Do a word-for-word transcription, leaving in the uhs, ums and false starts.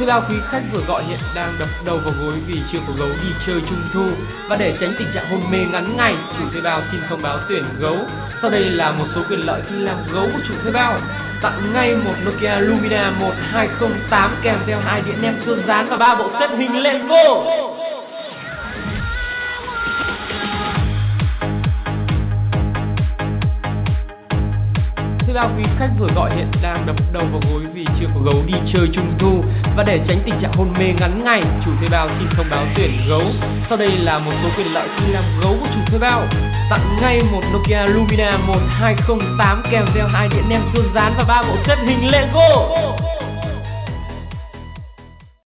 Thuê bao quý khách vừa gọi hiện đang đập đầu vào gối vì chưa có gấu đi chơi trung thu. Và để tránh tình trạng hôn mê ngắn ngày, chủ thuê bao xin thông báo tuyển gấu. Sau đây là một số quyền lợi khi làm gấu của chủ thuê bao. Tặng ngay một Nokia Lumia một hai không tám kèm theo hai đĩa nem chua rán và ba bộ set hình Lego. Thuê bao quý khách vừa gọi hiện đang đập đầu vào gối vì chưa có gấu đi chơi trung thu. Và để tránh tình trạng hôn mê ngắn ngày, chủ thuê bao xin thông báo tuyển gấu. Sau đây là một số quyền lợi khi làm gấu của chủ thuê bao. Tặng ngay một Nokia Lumia một hai không tám kèm theo hai đĩa nem chua rán và ba bộ set hình Lego.